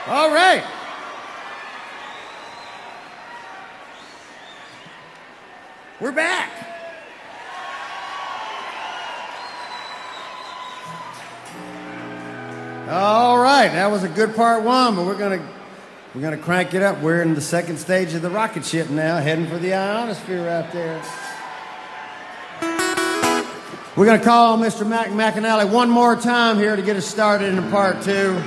All right. We're back. All right, that was a good part one, but we're gonna crank it up. We're in the second stage of the rocket ship now, heading for the ionosphere out there. We're gonna call on Mr. Mac McAnally one more time here to get us started in part two.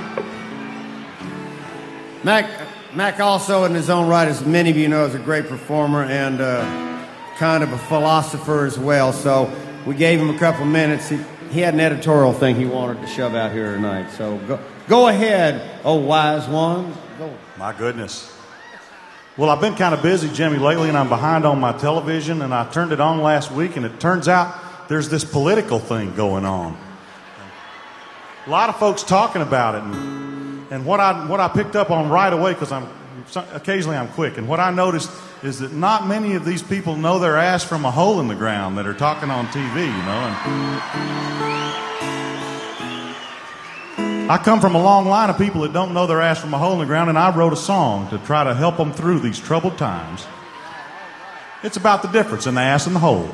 Mac also, in his own right, as many of you know, is a great performer and kind of a philosopher as well. So we gave him a couple minutes. He had an editorial thing he wanted to shove out here tonight. So go ahead, oh wise one. Go. My goodness. Well, I've been kind of busy, Jimmy, lately, and I'm behind on my television, and I turned it on last week, and it turns out there's this political thing going on. A lot of folks talking about it, and what I picked up on right away, because occasionally I'm quick, and what I noticed is that not many of these people know their ass from a hole in the ground that are talking on TV, you know. And I come from a long line of people that don't know their ass from a hole in the ground, and I wrote a song to try to help them through these troubled times. It's about the difference in the ass and the hole.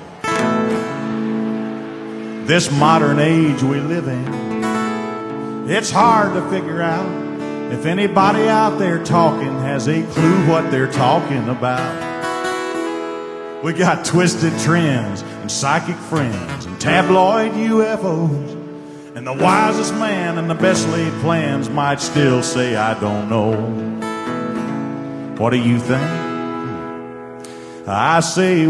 This modern age we live in, it's hard to figure out if anybody out there talking has a clue what they're talking about. We got twisted trends and psychic friends and tabloid UFOs, and the wisest man and the best laid plans might still say, I don't know. What do you think? I say,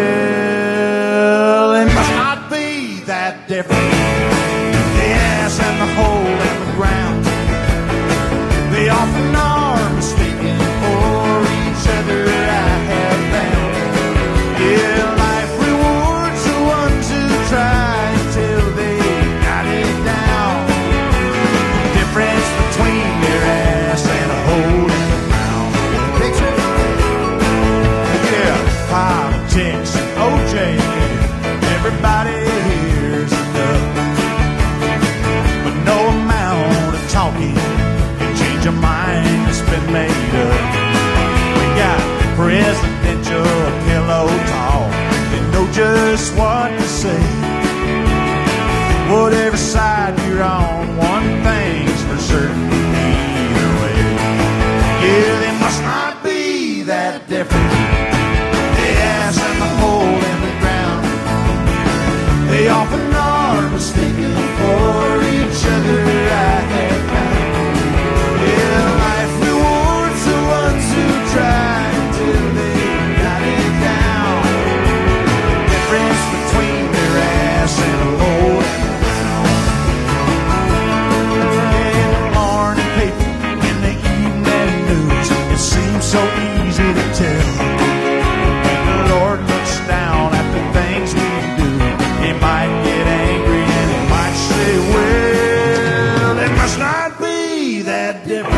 well, it must not be that different. The ass and the hole and the ground, they often are mistaken for each other, I have found. Yeah, life rewards the ones who try until they got it down. The difference between their ass and a hole in the ground. Picture? Yeah, politics and OJ, everybody hears enough. But no amount of talking your mind has been made up. We got presidential pillow talk. They know just what to say. Whatever side you're on, one thing's for certain either way. Yeah, they must not be that different. The ass and the hole in the ground, they often are mistaken for each other, I have found. Life rewards the ones who try until they got it down. The difference between their ass and a hole in the ground. In the morning paper, in the evening news, it seems so easy to tell. When the Lord looks down at the things we do, He might get angry and He might say, well, it must not be that different.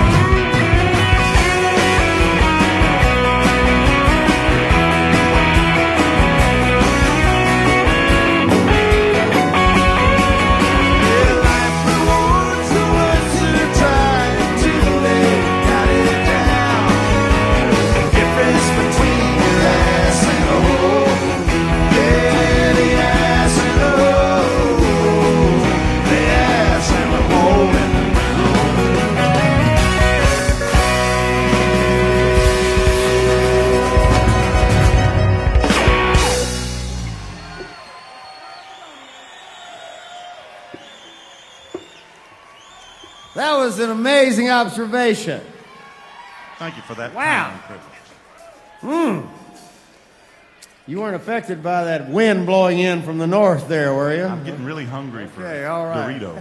That was an amazing observation. Thank you for that. Wow. You weren't affected by that wind blowing in from the north there, were you? I'm getting really hungry for all right. Doritos.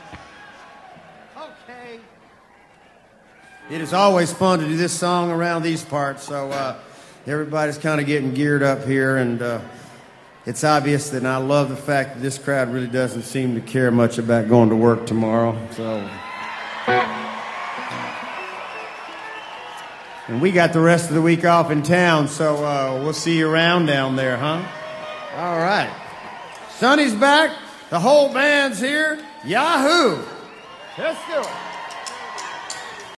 Okay. It is always fun to do this song around these parts, so everybody's kind of getting geared up here, and it's obvious that I love the fact that this crowd really doesn't seem to care much about going to work tomorrow, so... And we got the rest of the week off in town, so we'll see you around down there, huh? All right. Sonny's back. The whole band's here. Yahoo! Let's do it.